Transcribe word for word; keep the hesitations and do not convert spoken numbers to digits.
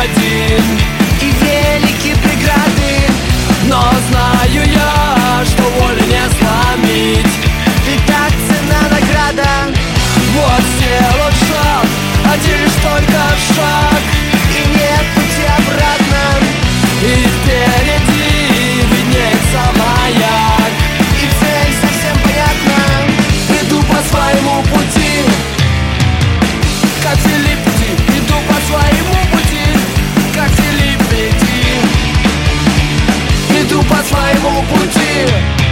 один. И велики преграды, но знаю я, что волю не сломить. Ведь так цена награда. Вот сделал шаг, один лишь только шаг, И нет пути обратно. и впереди виднеется маяк. И цель совсем понятна. Иду по своему пути, как Филипп Ди. Иду по своему пути, как Филипп Ди. Иду по своему пути.